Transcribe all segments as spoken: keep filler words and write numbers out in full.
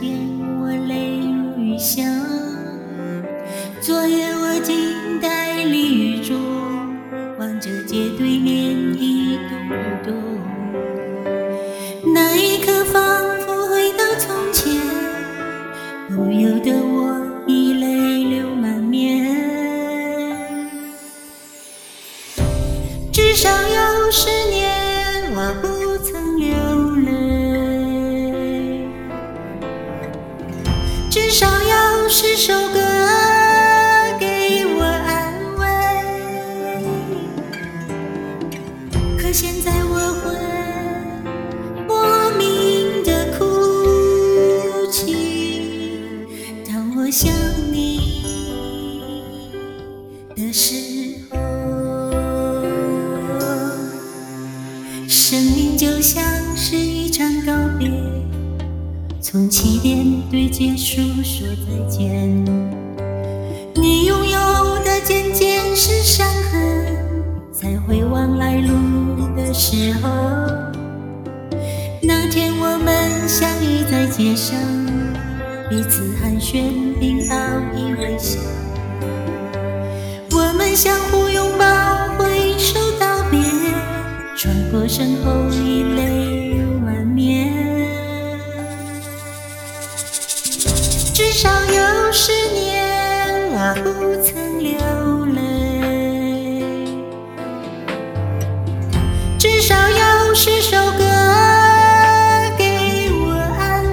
见我泪如雨下。昨夜我静待丽雨中，望着街对面一动不动。那一刻仿佛回到从前，不由得我已泪流满面。至少有十年我不曾流泪，至少有十首歌给我安慰。可现在我会莫名的哭泣，当我想你的时候。生命就像是一场告别，从起点对结束说再见。你拥有的渐渐是伤痕，在回望来路的时候，那天我们相遇在街上，彼此寒暄并报以微笑，我们相互拥抱挥手道别，转过身后已泪流满面。至少有十年我不曾流泪，至少有十首歌给我安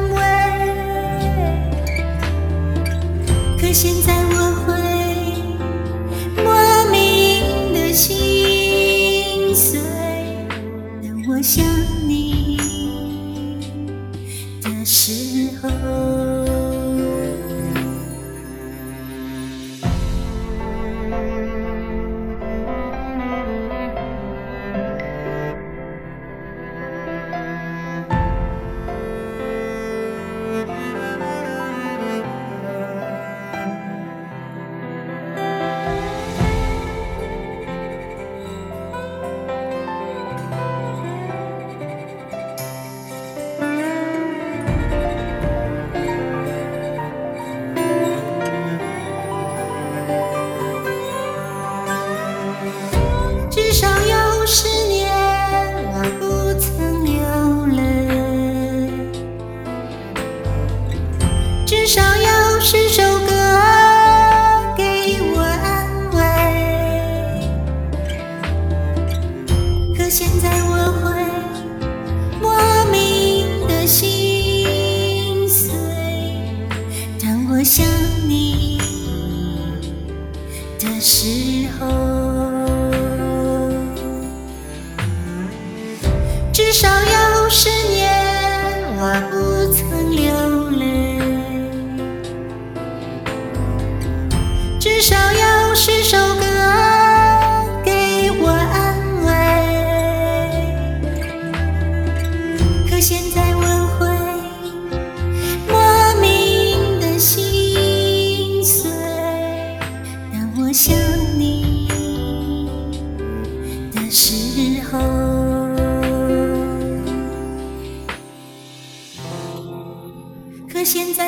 慰。可现在我会莫名的心碎，我想你的时候。至少有十年我不曾流泪，至少有十首歌给我安慰。可现在我会莫名的心碎，当我想你的时候。至少有十年我不曾流泪，至少有十首歌给我安慰。可现在我会莫名的心碎，当我想你的时候。可现在